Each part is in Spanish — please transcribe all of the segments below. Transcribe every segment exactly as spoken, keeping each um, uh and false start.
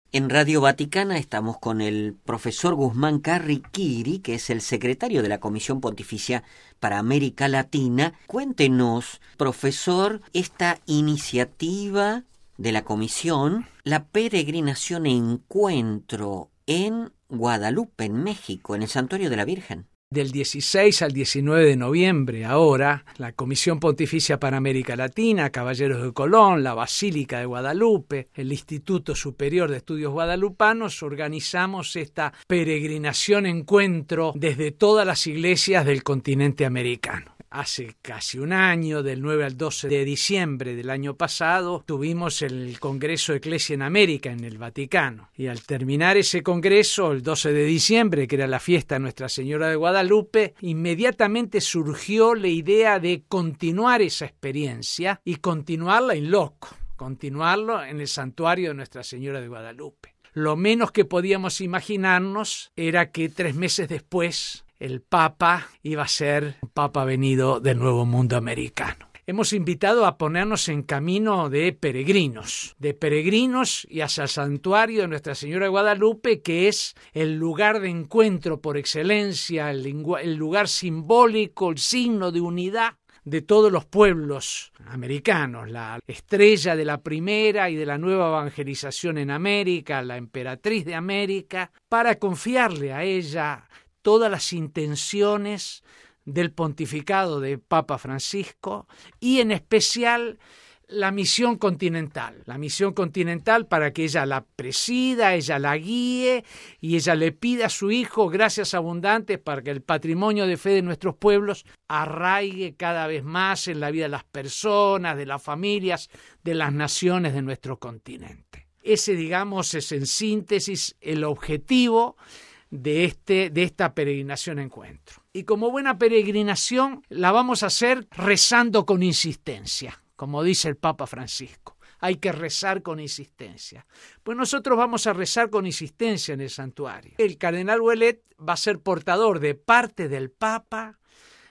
En Radio Vaticana estamos con el profesor Guzmán Carriquiri, que es el secretario de la Comisión Pontificia para América Latina. Cuéntenos, profesor, esta iniciativa de la Comisión, la peregrinación Encuentro en Guadalupe, en México, en el Santuario de la Virgen. Del dieciséis al diecinueve de noviembre, ahora, la Comisión Pontificia para América Latina, Caballeros de Colón, la Basílica de Guadalupe, el Instituto Superior de Estudios Guadalupanos, organizamos esta peregrinación encuentro desde todas las iglesias del continente americano. Hace casi un año, del nueve al doce de diciembre del año pasado, tuvimos el Congreso Ecclesia en América en el Vaticano. Y al terminar ese congreso, el doce de diciembre, que era la fiesta de Nuestra Señora de Guadalupe, inmediatamente surgió la idea de continuar esa experiencia y continuarla in loco, continuarlo en el santuario de Nuestra Señora de Guadalupe. Lo menos que podíamos imaginarnos era que tres meses después el Papa iba a ser un Papa venido del Nuevo Mundo americano. Hemos invitado a ponernos en camino de peregrinos, de peregrinos y hacia el santuario de Nuestra Señora de Guadalupe, que es el lugar de encuentro por excelencia, el, el lugar simbólico, el signo de unidad de todos los pueblos americanos, la estrella de la primera y de la nueva evangelización en América, la emperatriz de América, para confiarle a ella todas las intenciones del pontificado de Papa Francisco y en especial la misión continental, la misión continental para que ella la presida, ella la guíe y ella le pida a su Hijo gracias abundantes para que el patrimonio de fe de nuestros pueblos arraigue cada vez más en la vida de las personas, de las familias, de las naciones de nuestro continente. Ese, digamos, es en síntesis el objetivo de, este, de esta peregrinación encuentro. Y como buena peregrinación la vamos a hacer rezando con insistencia, como dice el Papa Francisco. Hay que rezar con insistencia. Pues nosotros vamos a rezar con insistencia en el santuario. El cardenal Ouellet va a ser portador de parte del Papa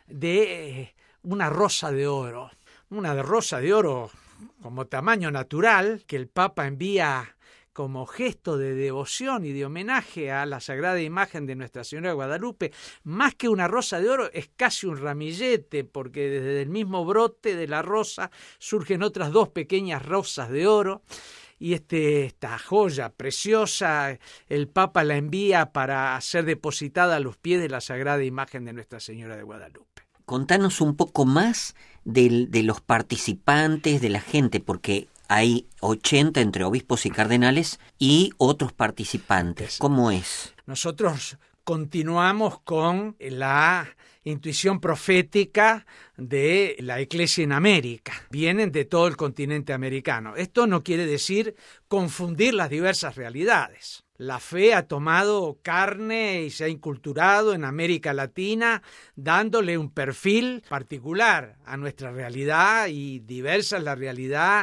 de una rosa de oro. Una rosa de oro como tamaño natural que el Papa envía como gesto de devoción y de homenaje a la sagrada imagen de Nuestra Señora de Guadalupe. Más que una rosa de oro, es casi un ramillete, porque desde el mismo brote de la rosa surgen otras dos pequeñas rosas de oro, y este, esta joya preciosa, el Papa la envía para ser depositada a los pies de la sagrada imagen de Nuestra Señora de Guadalupe. Contanos un poco más de, de los participantes, de la gente, porque hay ochenta entre obispos y cardenales y otros participantes. ¿Cómo es? Nosotros continuamos con la intuición profética de la Iglesia en América. Vienen de todo el continente americano. Esto no quiere decir confundir las diversas realidades. La fe ha tomado carne y se ha inculturado en América Latina, dándole un perfil particular a nuestra realidad, y diversa es la realidad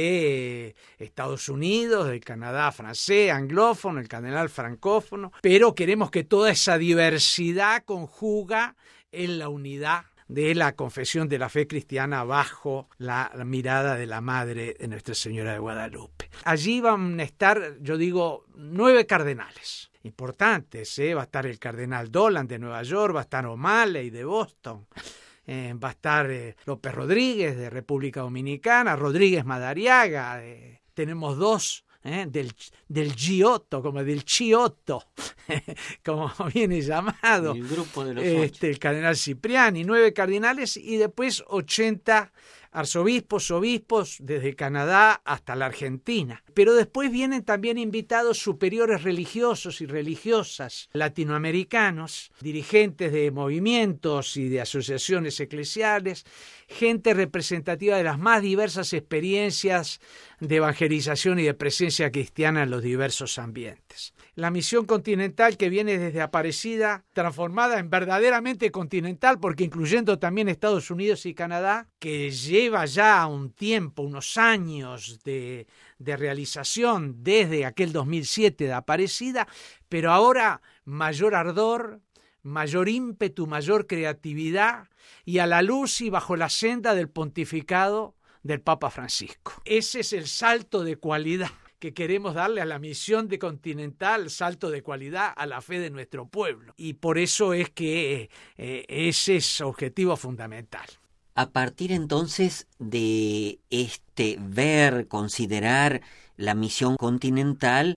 de Estados Unidos, del Canadá francés, anglófono, el cardenal francófono, pero queremos que toda esa diversidad conjuga en la unidad de la confesión de la fe cristiana bajo la mirada de la Madre de Nuestra Señora de Guadalupe. Allí van a estar, yo digo, nueve cardenales importantes, ¿eh? Va a estar el cardenal Dolan de Nueva York, va a estar O'Malley de Boston, eh, va a estar eh, López Rodríguez de República Dominicana, Rodríguez Madariaga, eh, tenemos dos ¿Eh? del, del Giotto, como del Chiotto, como viene llamado, el grupo de los este, el cardenal Cipriani, nueve cardenales y después ochenta arzobispos, obispos, desde Canadá hasta la Argentina. Pero después vienen también invitados superiores religiosos y religiosas latinoamericanos, dirigentes de movimientos y de asociaciones eclesiales, gente representativa de las más diversas experiencias de evangelización y de presencia cristiana en los diversos ambientes. La misión continental que viene desde Aparecida, transformada en verdaderamente continental, porque incluyendo también Estados Unidos y Canadá, que lleva ya un tiempo, unos años de, de realización desde aquel dos mil siete de Aparecida, pero ahora mayor ardor, mayor ímpetu, mayor creatividad, y a la luz y bajo la senda del pontificado del Papa Francisco. Ese es el salto de cualidad que queremos darle a la misión de Continental salto de cualidad a la fe de nuestro pueblo. Y por eso es que eh, ese es objetivo fundamental. A partir entonces de este ver, considerar la misión continental,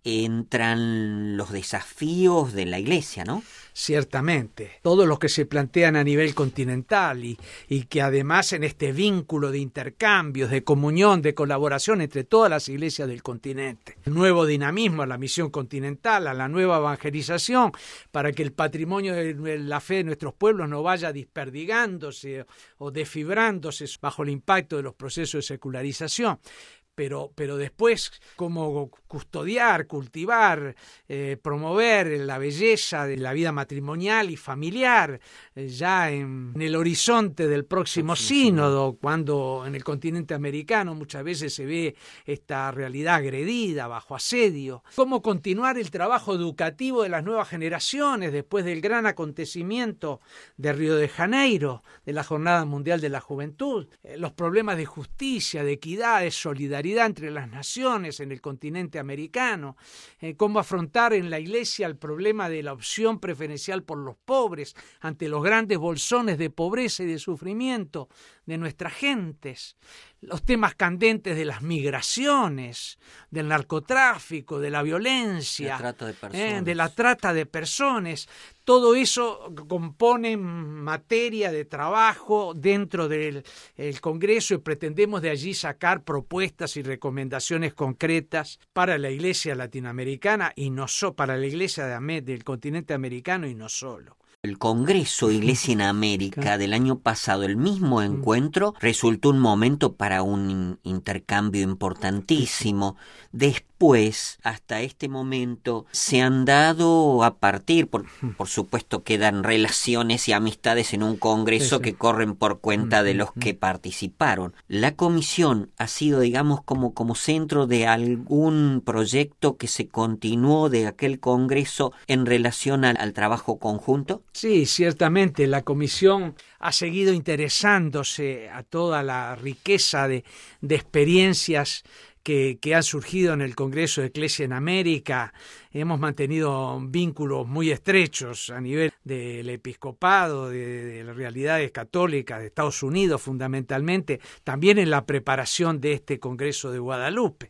entran los desafíos de la Iglesia, ¿no? Ciertamente, todos los que se plantean a nivel continental y, y que además en este vínculo de intercambios, de comunión, de colaboración entre todas las iglesias del continente. El nuevo dinamismo a la misión continental, a la nueva evangelización, para que el patrimonio de la fe de nuestros pueblos no vaya desperdigándose o desfibrándose bajo el impacto de los procesos de secularización. Pero, pero después, cómo custodiar, cultivar, eh, promover la belleza de la vida matrimonial y familiar, eh, ya en, en el horizonte del próximo sí, sínodo, sí. Cuando en el continente americano muchas veces se ve esta realidad agredida, bajo asedio. Cómo continuar el trabajo educativo de las nuevas generaciones después del gran acontecimiento de Río de Janeiro, de la Jornada Mundial de la Juventud, eh, los problemas de justicia, de equidad, de solidaridad entre las naciones en el continente americano, eh, cómo afrontar en la Iglesia el problema de la opción preferencial por los pobres ante los grandes bolsones de pobreza y de sufrimiento de nuestras gentes, los temas candentes de las migraciones, del narcotráfico, de la violencia, la trata de personas. Eh, de la trata de personas. Todo eso compone materia de trabajo dentro del el Congreso y pretendemos de allí sacar propuestas y recomendaciones concretas para la Iglesia latinoamericana y no solo para la Iglesia de, del continente americano y no solo. El Congreso Iglesia en América del año pasado, el mismo encuentro, resultó un momento para un intercambio importantísimo. Después, hasta este momento, se han dado a partir, por, por supuesto quedan relaciones y amistades en un Congreso sí, sí. que corren por cuenta de los que participaron. La comisión ha sido, digamos, como, como centro de algún proyecto que se continuó de aquel Congreso en relación al, al trabajo conjunto. Sí, ciertamente la comisión ha seguido interesándose a toda la riqueza de, de experiencias que, que han surgido en el Congreso de Iglesia en América. Hemos mantenido vínculos muy estrechos a nivel del episcopado, de, de las realidades católicas de Estados Unidos fundamentalmente, también en la preparación de este Congreso de Guadalupe.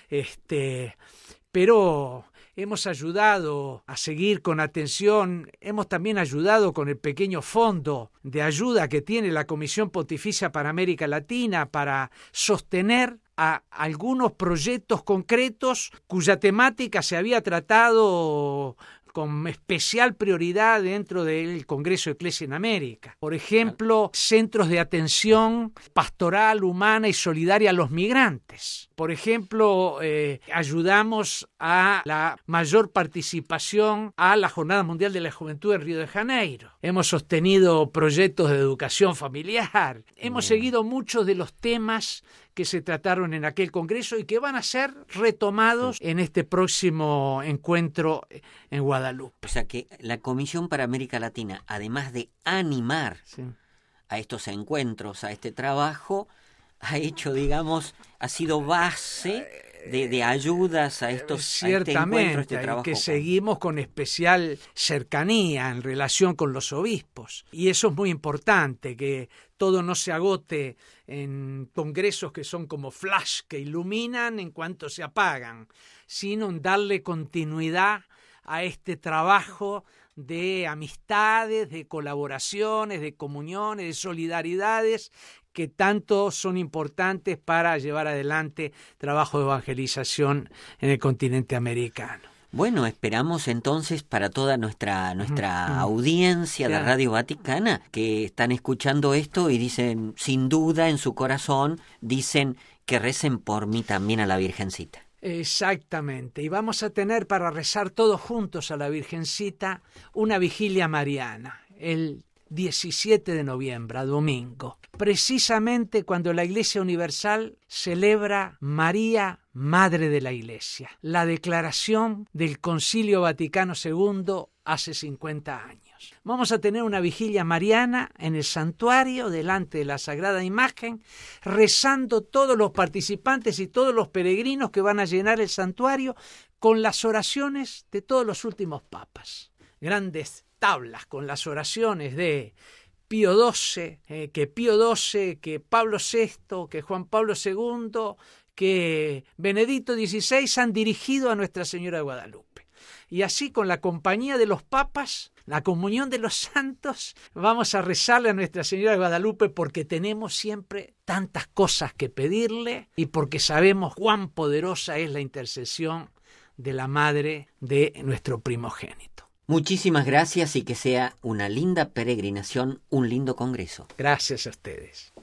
Este, pero hemos ayudado a seguir con atención, hemos también ayudado con el pequeño fondo de ayuda que tiene la Comisión Pontificia para América Latina para sostener a algunos proyectos concretos cuya temática se había tratado con especial prioridad dentro del Congreso de Iglesia en América. Por ejemplo, centros de atención pastoral, humana y solidaria a los migrantes. Por ejemplo, eh, ayudamos a la mayor participación a la Jornada Mundial de la Juventud en Río de Janeiro. Hemos sostenido proyectos de educación familiar. Hemos Bien. seguido muchos de los temas que se trataron en aquel congreso y que van a ser retomados sí. en este próximo encuentro en Guadalupe. O sea que la Comisión para América Latina, además de animar sí. a estos encuentros, a este trabajo, ha hecho, digamos, ha sido base de, de ayudas a estos Ciertamente, a este encuentro, este trabajo. Que seguimos con especial cercanía en relación con los obispos. Y eso es muy importante, que todo no se agote en congresos que son como flash, que iluminan en cuanto se apagan, sino en darle continuidad a este trabajo de amistades, de colaboraciones, de comuniones, de solidaridades que tanto son importantes para llevar adelante trabajo de evangelización en el continente americano. Bueno, esperamos entonces para toda nuestra nuestra mm, audiencia claro. de Radio Vaticana que están escuchando esto y dicen, sin duda en su corazón, dicen que recen por mí también a la Virgencita. Exactamente, y vamos a tener para rezar todos juntos a la Virgencita una vigilia mariana, el diecisiete de noviembre, domingo, precisamente cuando la Iglesia Universal celebra María, Madre de la Iglesia, la declaración del Concilio Vaticano segundo hace cincuenta años. peregrinos. Vamos a tener una vigilia mariana en el santuario delante de la Sagrada Imagen, rezando todos los participantes y todos los peregrinos que van a llenar el santuario con las oraciones de todos los últimos papas. Grandes tablas con las oraciones de Pío doce, eh, que Pío doce, que Pablo sexto, que Juan Pablo segundo, que Benedicto dieciséis han dirigido a Nuestra Señora de Guadalupe. Y así, con la compañía de los papas, la comunión de los santos, vamos a rezarle a Nuestra Señora de Guadalupe porque tenemos siempre tantas cosas que pedirle y porque sabemos cuán poderosa es la intercesión de la Madre de nuestro primogénito. Muchísimas gracias y que sea una linda peregrinación, un lindo congreso. Gracias a ustedes.